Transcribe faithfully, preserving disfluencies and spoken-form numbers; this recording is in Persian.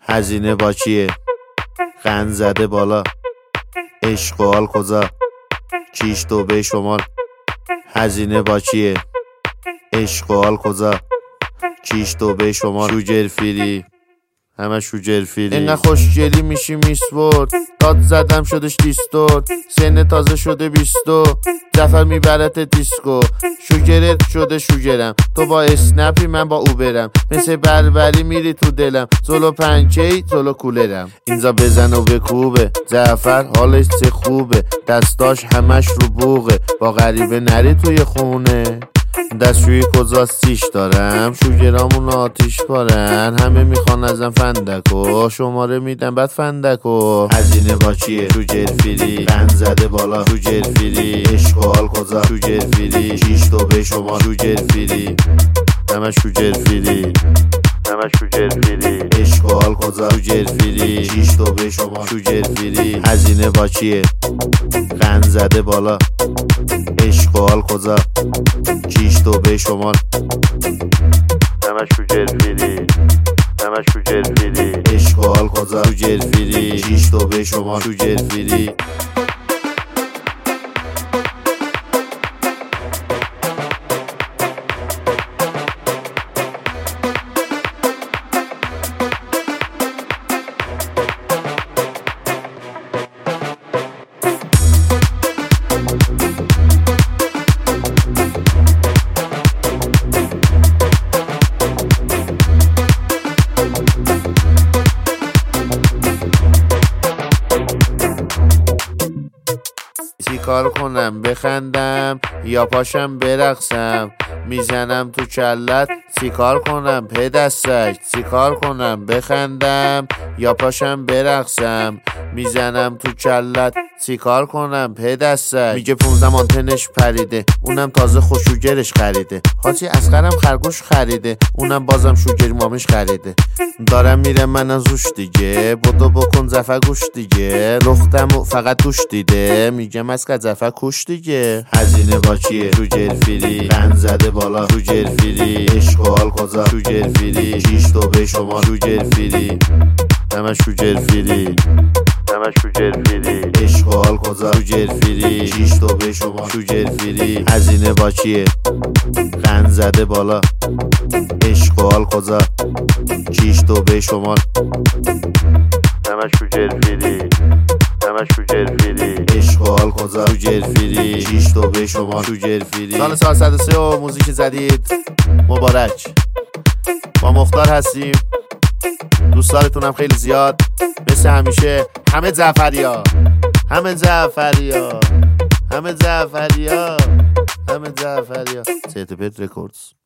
هزینه با کیه؟ قند زده بالا، عشق و حال کجا؟ کیش توبه شمال. هزینه با کیه؟ عشق و حال کجا؟ کیش توبه شمال. شوگر فری، همه شوگر فری. اینقدر خوشگلی میشی میسورد، داد زدم شدش دیستورد، سن تازه شده بیستو، جفر میبرت دیسکو. شوگرت شده شوگرم، تو با اسنپی من با اوبرم، مثل بربری میری تو دلم، زلو پنکی زلو کولرم. اینجا بزن و بکوبه، جعفر حالش چه خوبه، دستاش همش رو بوغه، با غریبه نری توی خونه. دستشویی کجاست سیش دارم، شوگرامون آتیش بارن، همه میخوان ازم فندکو، شماره میدم بعد فندکو. هزینه با چیه؟ شوگر فری، قند زده بالا، شوگر فری، عشق و حال کجا؟ شوگر فری، کیش توبه شما؟ شوگر فری، همه شوگر فری، همه شوگر فری. عشق و حال کجا؟ شوگر فری، کیش توبه شما؟ شوگر فری. هزینه با چیه؟ قند زده بالا، عشق و حال کجا؟ کیش توبه شمال. همه شوگر فری، همه شوگر فری. عشق و حال کجا؟ شوگر فری، کیش توبه شمال. شوگر فری. چیکار کنم؟ بخندم یا پاشم برقصم؟ میزنم تو کلت، چیکار کنم پدستک؟ چیکار کنم؟ بخندم یا پاشم برقصم؟ میزنم تو کلت، چیکار کنم پدستک؟ میگه پونزدهم آنتنش پریده، اونم تازه خوشوگرش خریده، حاجی اصغرم خرگوش خریده، اونم بازم شوگر مامش خریده. دارم میرم من از روش دیگه، بدو بکن زفر گوش دیگه، لختم فقط دوش دیده، میگم از که زفر کوش دیگه. هزینه با چیه؟ شوگر فری، قند زده بالا، شوگر فری، عشق و حال کجا؟ شوگر فری، کیش توبه شما؟ شوگر فری، همه شوگر فری، همه شوگر فری. عشق و حال کجا؟ شوگر فری، کیش توبه شما؟ شوگر فری. هزینه با چیه؟ قند زده بالا، عشق و حال کجا؟ کیش توبه شمال. همه شوگر فری، همه شوگر فری. عشق و حال کجا؟ شوگر فری، کیش توبه شمال. شوگر فری. سال سال سه و موزیک زدید مبارک. با مختار هستیم، دوستارتونم خیلی زیاد، مثل همیشه همه جعفریا، همه جعفریا، همه جعفریا، همه جعفریا. سیت پت رکوردز.